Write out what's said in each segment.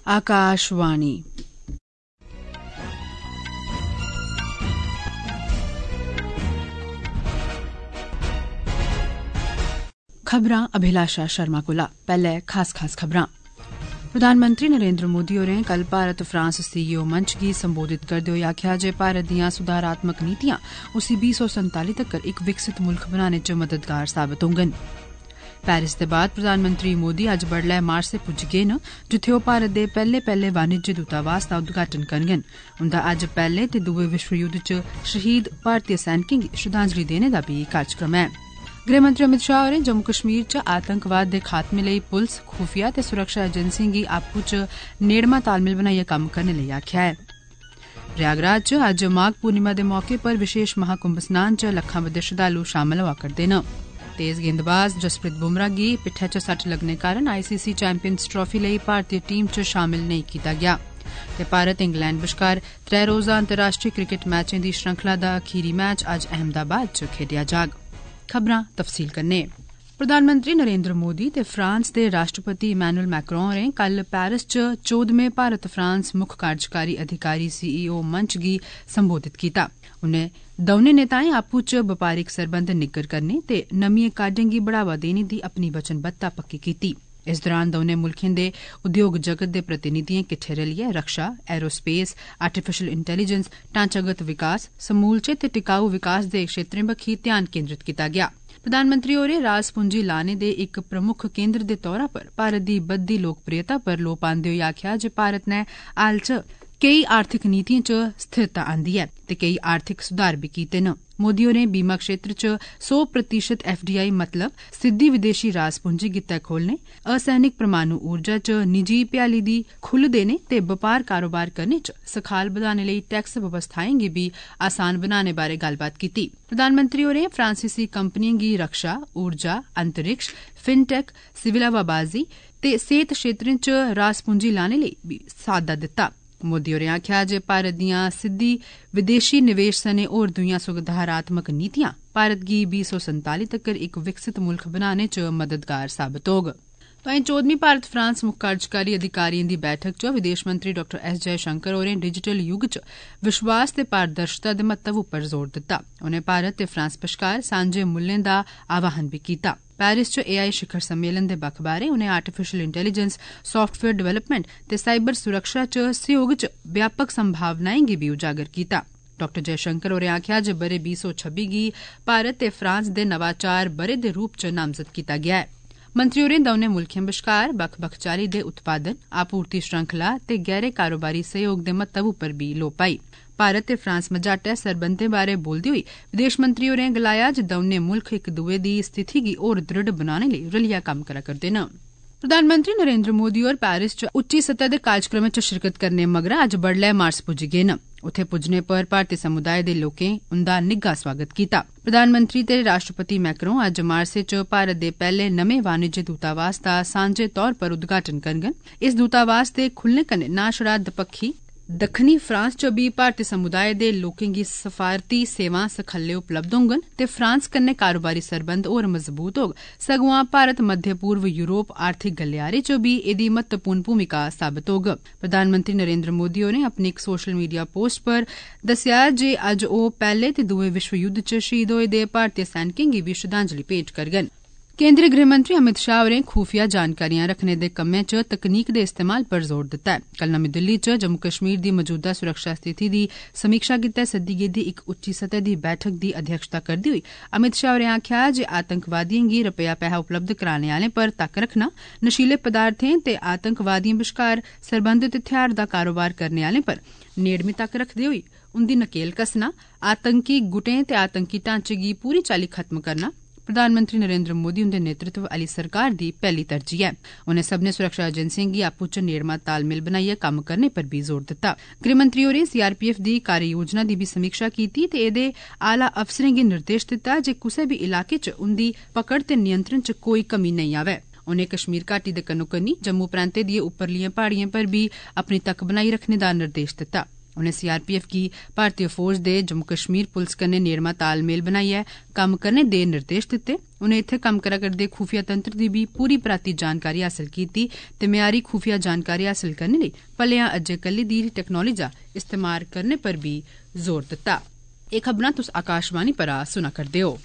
आकाशवाणी। खबरां अभिलाषा शर्मा कोला। पैहले खास खबरां। प्रधानमंत्री नरेंद्र मोदी होरें कल भारत फ्रांस सीईओ मंच गी संबोधित करदे होई आखेआ जे भारत दियां सुधारात्मक नीतियां उसी 2047 तक्कर इक विकसित मुल्ख बनाने च मददगार साबत होंगन। पेरिस दे बाद प्रधानमंत्री मोदी अज्ज बडलै मार्से पुज्ज गे न, जित्थे ओह भारत दे पैहले वाणिज्य दूतावास दा उद्घाटन करङन। उंदा अज्ज पैहले ते दुए विश्व युद्ध च शहीद भारतीय सैनिकें गी श्रद्धांजलि देने दा बी कार्यक्रम है। गृहमंत्री अमित शाह होरें जम्मू कश्मीर च आतंकवाद दे खात्मे लेई पुलस, खुफिया ते सुरक्षा एजेंसिएं गी आपूं च नेड़मा तालमेल बनाइयै कम्म करने लेई आखेआ है। प्रयागराज च अज्ज माघ पूर्णिमा दे मौके पर विशेष महाकुंभ स्नान च लक्खां बद्दे श्रद्धालु शामल होआ करदे न। तेज गेंदबाज जसप्रीत बुमराह गी पिट्ठै च सट्ट लग्गने कारण आईसीसी चैंपियंस ट्राफी लेई भारतीय टीम च शामिल नेईं कीता गेआ। ते भारत इंग्लैंड बश्कार 3 रोज़ा अंतर्राष्ट्रीय क्रिकेट मैचें दी श्रृंखला दा अखीरी मैच अज्ज अहमदाबाद च खेडेआ जाग। खबरां तफसील कन्नै। प्रधानमंत्री नरेंद्र मोदी ते फ्रांस दे राष्ट्रपति इमैनुअल मैक्रोन होरें कल पेरिस च 14वें भारत फ्रांस मुक्ख कार्यकारी अधिकारी सीईओ मंच गी संबोधित कीता। उनें दौनें नेताएं आपूं च बपारिक सरबंध निग्गर करने ते नमियें काड्डें गी बढ़ावा देने दी अपनी वचनबद्धता पक्की कीती। इस दौरान दौनें मुल्खें दे उद्योग जगत दे प्रतिनिधिएं किट्ठे रलियै रक्षा, एरोस्पेस, आर्टिफिशियल इंटेलीजेंस, ढांचागत विकास, समूलचे ते टिकाऊ विकास दे क्षेत्रें बक्खी ध्यान केंद्रित कीता गेआ। प्रधानमंत्री होरें रास पूंजी लाने दे इक प्रमुख केंद्र दे तौरा पर भारत दी बधदी लोकप्रियता पर लोऽ पांदे होई आखेआ जे भारत नै हाल च केई आर्थिक नीतिएं च स्थिरता आंदी ऐ ते केई आर्थिक सुधार बी कीते न। मोदी होरें बीमा क्षेत्र च 100% एफडीआई मतलब सिद्धी विदेशी रास पूंजी गित्तै खोलने, असैनिक परमाणु ऊर्जा च निजी भ्याली दी खुल्ल देने ते बपार कारोबार करने च सखाल बधाने लेई टैक्स व्यवस्थाएं गी भी आसान बनाने बारै गल्लबात कीती। प्रधानमंत्री होरें फ्रांसीसी कंपनिएं गी रक्षा, ऊर्जा, अंतरिक्ष, फिनटेक, सिविल हवाबाजी ते सेहत क्षेत्रें च रास पूंजी लाने लेई बी साद्दा दित्ता। मोदी होरें आखेआ जे भारत दियां सिद्धी विदेशी निवेश सने होर दुईयां सुधारात्मक नीतियां भारत गी 2047 तक्कर इक विकसित मुल्ख बनाने च मददगार साबत होग। तोआईं 14वीं भारत फ्रांस मुक्ख कार्यकारी अधिकारिएं दी बैठक च विदेश मंत्री डॉ एस जयशंकर होरें डिजिटल युग च विश्वास ते पारदर्शिता दे महत्व उप्पर जोर दित्ता। उनें भारत ते फ्रांस बश्कार सांझे मुल्लें दा आह्वान बी कीता। पेरिस च एआई शिखर सम्मेलन दे बक्ख बारे उनें आर्टिफिशियल इंटेलीजेंस, सॉफ्टवेयर डेवलपमेंट ते साइबर सुरक्षा च सहयोग च व्यापक संभावनाएं गी बी उजागर कीता। डॉ जयशंकर होरें आखेआ जे ब'रे 2026 गी भारत ते फ्रांस दे नवाचार ब'रे दे रूप च नामजद कीता गेआ ऐ। मंत्री होरें दौनें मुल्खें बश्कार बक्ख बक्ख चाल्ली दे उत्पादन, आपूर्ति श्रृंखला ते गैहरे कारोबारी सहयोग दे महत्व उप्पर बी लोऽ पाई। भारत ते फ्रांस मझाटै सरबंधें बारै बोलदे होई विदेश मंत्री होरें गलाया जे दौनें मुल्ख इक दुए दी स्थिति गी होर दृढ़ बनाने लेई रलियै कम्म करा करदे न। प्रधानमंत्री नरेंद्र मोदी होर पेरिस च उच्ची सतह दे कार्यक्रमें च शिरकत करने मगरा अज्ज बडलै मार्स पुज्जी गे न। उत्थे पुज्जने पर भारतीय समुदाय दे लोकें उंदा निग्घा स्वागत कीता। प्रधानमंत्री ते राष्ट्रपति मैक्रोन अज्ज मार्से च भारत दे पैहले नमें वाणिज्य दूतावास दा सांझे तौर पर उद्घाटन करङन। इस दूतावास दे खुल्लने कन्नै ना छड़ा दपक्खी दक्खनी फ्रांस च बी भारतीय समुदाय दे लोकें गी सफारती सेवां सखल्ले उपलब्ध होंगन ते फ्रांस कन्नै कारोबारी सरबंध होर मजबूत होग, सगुआं भारत मध्य पूर्व यूरोप आर्थिक गलियारे च बी एह्दी महत्वपूर्ण भूमिका साबत होग। प्रधानमंत्री नरेंद्र मोदी होरें अपनी इक सोशल मीडिया पोस्ट पर दस्सेआ जे अज्ज ओह पैहले ते दुए विश्व युद्ध च शहीद होए दे भारतीय सैनिकें गी बी श्रद्धांजलि भेंट करङन। केंद्रीय गृहमंत्री अमित शाह होरें खुफिया जानकारियां रखने दे कम्मै च तकनीक दे इस्तेमाल पर जोर दित्ता ऐ। कल नमीं दिल्ली च जम्मू कश्मीर दी मौजूदा सुरक्षा स्थिति दी समीक्षा गित्तै सद्दी गेदी इक उच्ची सतह दी बैठक दी अध्यक्षता करदे होई अमित शाह होरें आखेआ जे आतंकवादिएं गी रपेआ पैहा उपलब्ध कराने आलें पर तक्क रखना, नशीले पदार्थें ते आतंकवादिएं बश्कार सरबंधत हथियार दा कारोबार करने आलें पर नेड़मी तक्क रखदे होई उंदी नकेल कस्सना, आतंकी गुटें ते आतंकी ढांचे गी पूरी चाल्ली खत्म करना प्रधानमंत्री नरेंद्र मोदी हुंदे नेतृत्व आली सरकार दी पैहली तरजीह ऐ। उनें सब्भनें सुरक्षा एजेंसिएं गी आपूं च नेड़मा तालमेल बनाइयै कम्म करने पर बी जोर दित्ता। गृहमंत्री होरें सीआरपीएफ दी कार्य योजना दी बी समीक्षा कीती ते एह्दे आला अफसरें गी निर्देश दित्ता जे कुसै बी इलाके च उंदी पकड़ ते नियंत्रण च कोई कमी नेईं आवै। उनें कश्मीर घाटी दे कन्नो कन्नी जम्मू प्रांतै दिएं उप्परलिएं पहाड़िएं पर बी अपनी तक्क बनाई रखने दा निर्देश दित्ता। उनें CRPF गी भारतीय फौज दे जम्मू कश्मीर पुलस कन्नै नेड़मा तालमेल बनाइयै कम्म करने दे निर्देश दित्ते। उनें इत्थै कम्म करा करदे खुफिया तंत्र दी बी पूरी पराती जानकारी हासल कीती ते म्यारी खुफिया जानकारी हासल करने लेई भलेआं अज्जै कल्लै दी टैक्नोलोजी दा इस्तेमाल करने पर बी जोर दित्ता। एह् खबरां तुस आकाशवाणी परा सुना करदे हो।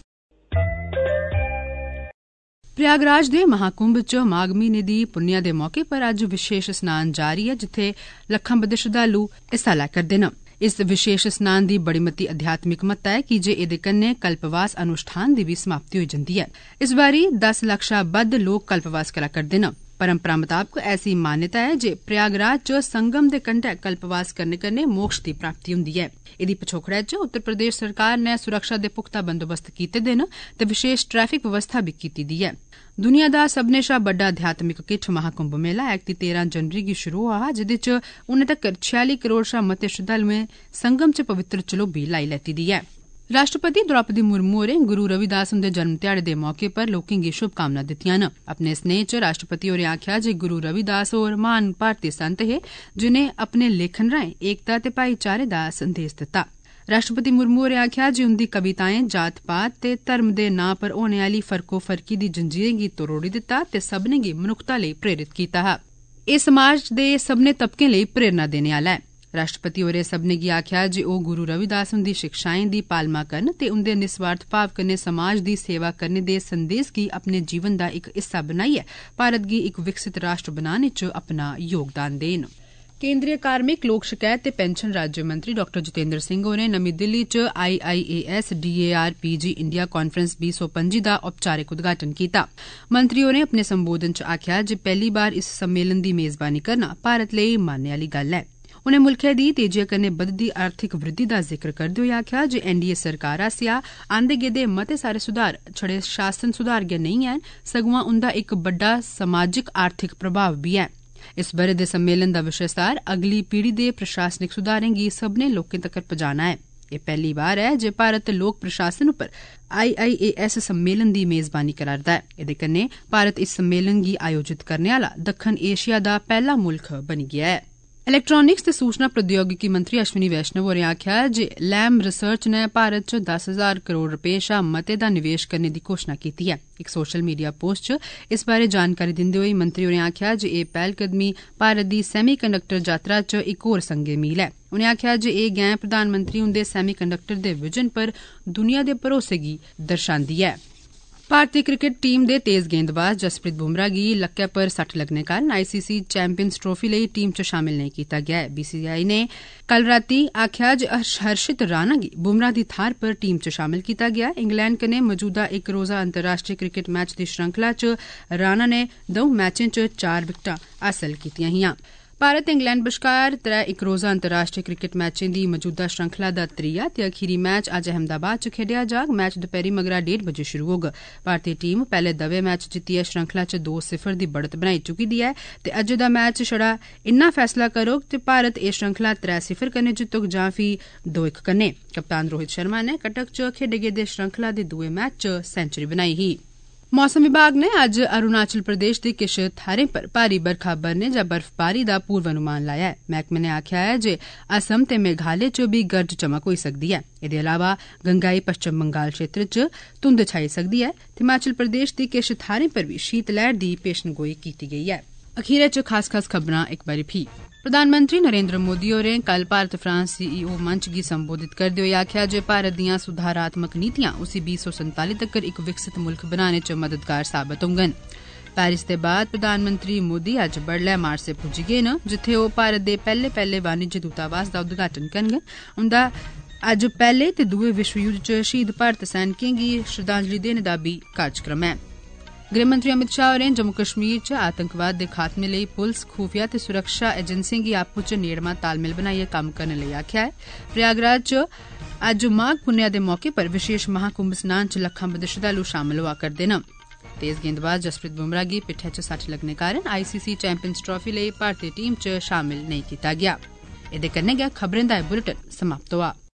प्रयागराज दे महाकुंभ च माघ म्हीने दी पुन्नेआ दे मौके पर अज्ज विशेष स्नान जारी ऐ, जित्थे लक्खां बद्दे श्रद्धालु हिस्सा लै करदे न। इस विशेष स्नान दी बड़ी मती अध्यात्मिक महत्ता ऐ, कीजे एह्दे कन्नै कल्पवास अनुष्ठान दी बी समाप्ति होई जंदी ऐ। इस बारी 10 लक्ख शा बद्ध लोक कल्पवास करा करदे न। परंपरा मताबक ऐसी मान्यता है जे प्रयागराज च संगम दे कंढै कल्पवास करने कन्नै मोक्ष दी प्राप्ति हुंदी ऐ। एह्दी पछोकड़ै च उत्तर प्रदेश सरकार नै सुरक्षा दे पुख्ता बंदोबस्त कीते दे न ते विशेष ट्रैफिक व्यवस्था बी कीती दी ऐ। दुनिया दा सब्भनें शा बड्डा अध्यात्मिक किट्ठ महाकुंभ मेला ऐकती 13 जनवरी गी शुरू होआ हा, जेह्दे च हुनै तक्कर 46 करोड़ शा मते श्रद्धालुएं संगम च पवित्र चलोबी लाई लैती दी ऐ। राष्ट्रपति द्रौपदी मुर्मू होरें गुरु रविदास हुंदे जन्म ध्याड़े दे मौके पर लोकें गी शुभकामनां दित्तियां न। अपने स्नेह च राष्ट्रपति होरें आखेआ जे गुरु रविदास होर महान भारतीय संत हे, जिनें अपने लेखन राएं एकता ते भाईचारे दा संदेस दित्ता। राष्ट्रपति मुर्मू होरें आखेआ जे उंदी कविताएं जात पात ते धर्म दे नां पर होने आली फर्कोफर्की दी जंजीरें गी तरोड़ी दित्ता ते सब्भनें गी मनुक्खता लेई प्रेरित कीता हा। एह् समाज दे सब्भनें तबकें लेई प्रेरणा देने आला ऐ। राष्ट्रपति होरें सब्भनें गी आखेआ जे ओह् गुरु रविदास हुंदी शिक्षाएं दी पालमा करन ते उंदे निस्वार्थ भाव कन्नै समाज दी सेवा करने दे संदेस गी अपने जीवन दा इक हिस्सा बनाइयै भारत गी इक विकसित राष्ट्र बनाने च अपना योगदान देन। केंद्रीय कार्मिक लोक शकैत ते पेंशन राज्य मंत्री डॉ जितेंद्र सिंह होरें नमीं दिल्ली च IIAS DARPG इंडिया कांफ्रेंस 2025 दा औपचारिक उद्घाटन कीता। मंत्री होरें अपने संबोधन च आखेआ जे पैह्ली बार इस सम्मेलन दी मेजबानी करना भारत लेई मान्ने आली गल्ल ऐ। उनें मुल्खै दी तेजिया कन्नै बधदी आर्थिक वृद्धि दा जिक्र करदे होई आखेआ जे NDA सरकार आसेआ आंदे गेदे मते सारे सुधार छड़े शासन सुधार गै नेईं हैन, सगुआं उंदा इक बड्डा समाजिक आर्थिक प्रभाव बी ऐ। इस ब'रे दे सम्मेलन दा विशे सार अगली पीढ़ी दे प्रशासनिक सुधारें गी सब्भनें लोकें तक्कर पजाना ऐ। एह् पैह्ली बार ऐ जे भारत लोक प्रशासन उप्पर IIAS सम्मेलन दी मेजबानी करा'रदा ऐ। एह्दे कन्नै भारत इस सम्मेलन गी आयोजित करने आला दक्खन एशिया दा पैह्ला मुल्ख बनी गेआ ऐ। इलैक्ट्रानिक्स ते सूचना प्रौद्योगिकी मंत्री अश्विनी वैष्णव होरें आखेआ जे लैम रिसर्च ने भारत च 10,000 करोड़ रपेऽ शा मते दा निवेश करने दी घोषणा कीती ऐ। इक सोशल मीडिया पोस्ट च इस बारै जानकारी दिंदे होई मंत्री होरें आखेआ जे एह् पैह्लकदमी भारत दी सैमीकंडक्टर यात्रा च इक होर संगे मील ऐ। उनें आखेआ जे एह् गैं प्रधानमंत्री हुंदे सैमीकंडक्टर दे विजन पर दुनिया दे भरोसे गी दर्शांदी ऐ। भारतीय क्रिकेट टीम दे तेज गेंदबाज जसप्रीत बुमराह गी लक्कै पर सट्ट लग्गने कारण ICC चैंपियंस ट्राफी लेई टीम च शामिल नेईं कीता गेआ ऐ। BCCI ने कल रातीं आखेआ जे हर्षित राणा गी बुमराह दी थाह्र पर टीम च शामिल कीता गेआ। इंग्लैंड कन्नै मौजूदा इक रोजा अंतर्राष्ट्रीय क्रिकेट मैच दी श्रृंखला च राणा ने 2 मैचें च 4 विकटां हासल कीतियां हियां। भारत ते इंग्लैंड बश्कार 3 इक रोजा अंतर्राष्ट्रीय क्रिकेट मैचें दी मौजूदा श्रृंखला दा त्रीया ते अखीरी मैच अज्ज अहमदाबाद च खेडेआ जाग। मैच दपैह्री मगरा 1:30 बजे शुरू होग। भारतीय टीम पैह्ले दवे मैच जित्तियै श्रृंखला च 2-0 दी बढ़त बनाई चुकी दी ऐ ते अज्जै दा मैच छड़ा इन्ना फैसला करोग ते भारत एह् श्रृंखला 3-0 कन्नै जित्तोग जां फ्ही 2-1 कन्नै। कप्तान रोहित शर्मा ने कटक च खेडे गेदे श्रृंखला दे दुए मैच च सेंचुरी बनाई ही। मौसम विभाग ने अज्ज अरुणाचल प्रदेश दे किश थाह्रें पर भारी बरखा बरने जां बर्फबारी दा पूर्वानुमान लाया ऐ। मैह्कमे ने आखेआ ऐ जे असम ते मेघालय च बी गर्ज चमक होई सकदी ऐ। एह्दे अलावा गंगाई पश्चिम बंगाल क्षेत्र च धुंध छाई सकदी ऐ ते हिमाचल प्रदेश दी किश थाह्रें पर बी शीत लैह्र दी पेशनगोई कीती गेई ऐ। अखीरै च खास खबरां इक बारी फ्ही। प्रधानमंत्री नरेंद्र मोदी होरें कल भारत फ्रांस CEO मंच गी संबोधित करदे होई आखेआ जे भारत दियां सुधारात्मक नीतियां उसी 2047 तक्कर इक विकसित मुल्ख बनाने च मददगार साबत होंगन। पेरिस दे बाद प्रधानमंत्री मोदी अज्ज बडलै मार्से पुज्जी गे न, जित्थे ओह् भारत दे पैह्ले वाणिज्य दूतावास दा उद्घाटन करङन। उंदा अज्ज पैह्ले ते दुए विश्व युद्ध च शहीद भारत सैनिकें गी श्रद्धांजलि देने दा बी कार्यक्रम ऐ। गृहमंत्री अमित शाह होरें जम्मू कश्मीर च आतंकवाद दे खात्मे लेई पुलस, खुफिया ते सुरक्षा एजेंसिएं गी आपूं च नेड़मा तालमेल बनाइयै कम्म करने लेई आखेआ ऐ। प्रयागराज च अज्ज माघ पुन्नेआ दे मौके पर विशेष महाकुंभ स्नान च लक्खां बद्दे श्रद्धालु शामल होआ करदे न। तेज गेंदबाज जसप्रीत बुमराह गी पिट्ठै च सट्ट लग्गने कारण ICC चैंपियंस ट्राफी लेई भारतीय टीम च शामिल नेईं कीता गेआ। एह्दे कन्नै गै खबरें दा बुलेटिन समाप्त होआ।